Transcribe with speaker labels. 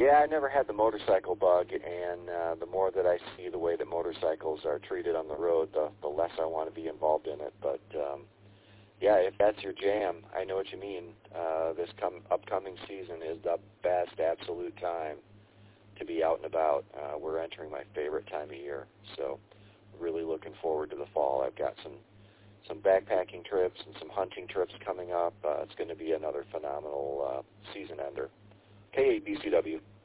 Speaker 1: Yeah, I never had the motorcycle bug, and the more that I see the way that motorcycles are treated on the road, the less I want to be involved in it. But yeah, if that's your jam, I know what you mean. This upcoming season is the best absolute time to be out and about. We're entering my favorite time of year, so really looking forward to the fall. I've got some backpacking trips and some hunting trips coming up. It's going to be another phenomenal season ender. KABCW.